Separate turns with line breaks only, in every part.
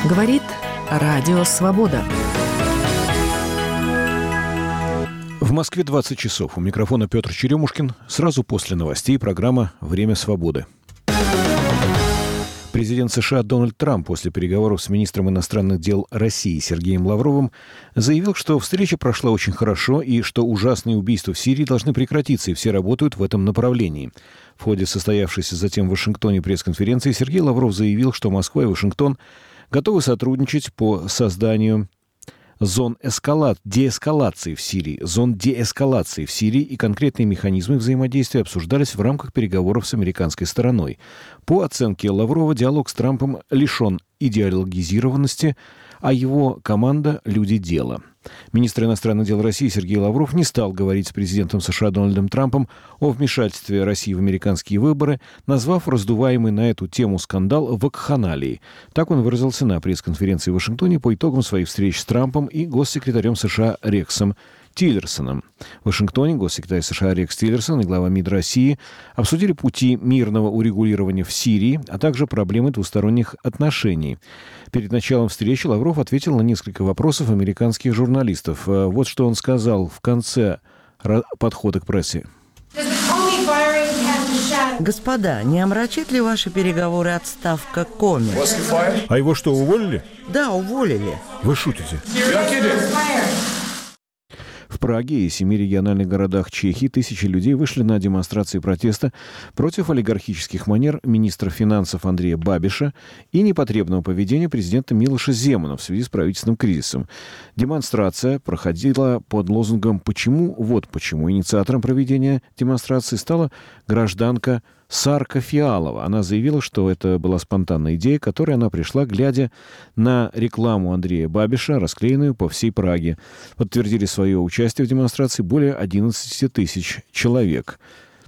Говорит Радио Свобода.
В Москве 20 часов. У микрофона Петр Черемушкин. Сразу после новостей программа «Время свободы». Президент США Дональд Трамп после переговоров с министром иностранных дел России Сергеем Лавровым заявил, что встреча прошла очень хорошо и что ужасные убийства в Сирии должны прекратиться, и все работают в этом направлении. В ходе состоявшейся затем в Вашингтоне пресс-конференции Сергей Лавров заявил, что Москва и Вашингтон готовы сотрудничать по созданию зон деэскалации в Сирии, и конкретные механизмы взаимодействия обсуждались в рамках переговоров с американской стороной. По оценке Лаврова, диалог с Трампом лишен идеологизированности, а его команда – люди дела. Министр иностранных дел России Сергей Лавров не стал говорить с президентом США Дональдом Трампом о вмешательстве России в американские выборы, назвав раздуваемый на эту тему скандал вакханалией. Так он выразился на пресс-конференции в Вашингтоне по итогам своих встреч с Трампом и госсекретарем США Рексом Тиллерсоном. В Вашингтоне госсекретарь США Рекс Тиллерсон и глава МИД России обсудили пути мирного урегулирования в Сирии, а также проблемы двусторонних отношений. Перед началом встречи Лавров ответил на несколько вопросов американских журналистов. Вот что он сказал в конце подхода к прессе.
Господа, не омрачит ли ваши переговоры отставка Коми?
А его что, уволили?
Да, уволили.
Вы шутите? В Праге и 7 региональных городах Чехии тысячи людей вышли на демонстрации протеста против олигархических манер министра финансов Андрея Бабиша и непотребного поведения президента Милоша Земана в связи с правительственным кризисом. Демонстрация проходила под лозунгом «Почему?». Вот почему. Инициатором проведения демонстрации стала гражданка Сарка Фиалова. Она заявила, что это была спонтанная идея, к которой она пришла, глядя на рекламу Андрея Бабиша, расклеенную по всей Праге. Подтвердили свое участие в демонстрации более 11 тысяч человек.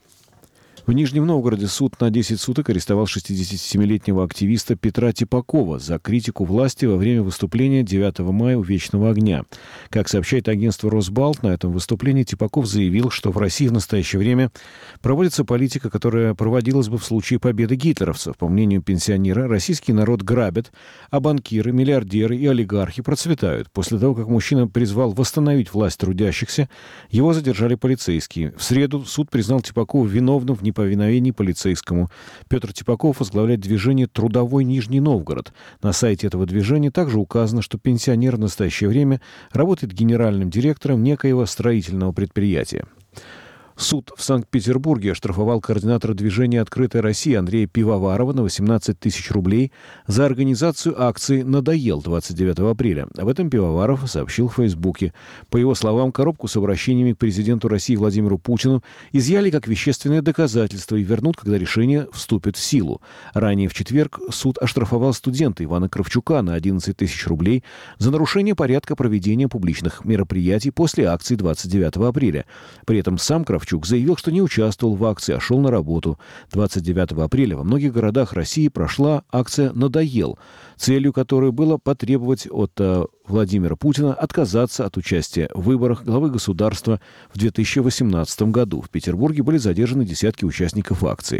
В Нижнем Новгороде суд на 10 суток арестовал 67-летнего активиста Петра Типакова за критику власти во время выступления 9 мая у Вечного огня. Как сообщает агентство «Росбалт», на этом выступлении Типаков заявил, что в России в настоящее время проводится политика, которая проводилась бы в случае победы гитлеровцев. По мнению пенсионера, российский народ грабят, а банкиры, миллиардеры и олигархи процветают. После того, как мужчина призвал восстановить власть трудящихся, его задержали полицейские. В среду суд признал Типакова виновным в неповиновении полицейскому. Петр Типаков возглавляет движение «Трудовой Нижний Новгород». На сайте этого движения также указано, что пенсионер в настоящее время работает генеральным директором некоего строительного предприятия. Суд в Санкт-Петербурге оштрафовал координатора движения «Открытая Россия» Андрея Пивоварова на 18 тысяч рублей за организацию акции «Надоел» 29 апреля. Об этом Пивоваров сообщил в Фейсбуке. По его словам, коробку с обращениями к президенту России Владимиру Путину изъяли как вещественное доказательство и вернут, когда решение вступит в силу. Ранее в четверг суд оштрафовал студента Ивана Кравчука на 11 тысяч рублей за нарушение порядка проведения публичных мероприятий после акции 29 апреля. При этом сам Кравчук заявил, что не участвовал в акции, а шел на работу. 29 апреля во многих городах России прошла акция «Надоел», целью которой было потребовать от Владимира Путина отказаться от участия в выборах главы государства в 2018 году. В Петербурге были задержаны десятки участников акции.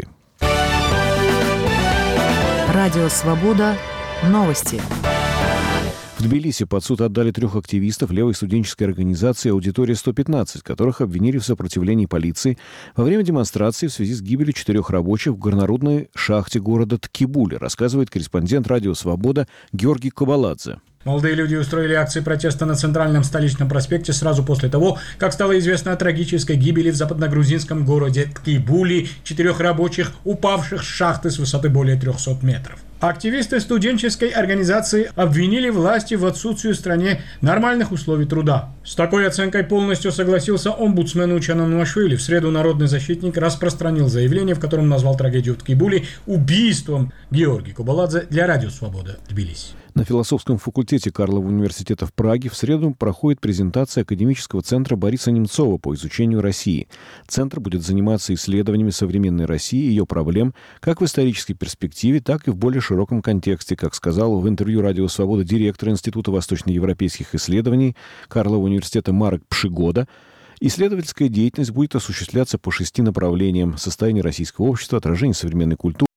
Радио «Свобода». Новости.
В Тбилиси под суд отдали 3 активистов левой студенческой организации «Аудитория-115», которых обвинили в сопротивлении полиции во время демонстрации в связи с гибелью 4 рабочих в горнорудной шахте города Ткибуле, рассказывает корреспондент «Радио Свобода» Георгий Кобаладзе.
Молодые люди устроили акции протеста на центральном столичном проспекте сразу после того, как стало известно о трагической гибели в западногрузинском городе Ткибули 4 рабочих, упавших с шахты с высоты более 300 метров. Активисты студенческой организации обвинили власти в отсутствии в стране нормальных условий труда. С такой оценкой полностью согласился омбудсмен Учан Ануашвили. В среду народный защитник распространил заявление, в котором назвал трагедию в Ткибуле убийством. Георгий Кобаладзе для Радио Свобода, Тбилиси.
На философском факультете Карлова университета в Праге в среду проходит презентация академического центра Бориса Немцова по изучению России. Центр будет заниматься исследованиями современной России и ее проблем как в исторической перспективе, так и в более широком контексте, как сказал в интервью «Радио Свобода» директор Института восточноевропейских исследований Карлова университета Марк Пшигода. Исследовательская деятельность будет осуществляться по 6 направлениям: состояние российского общества, отражение современной культуры,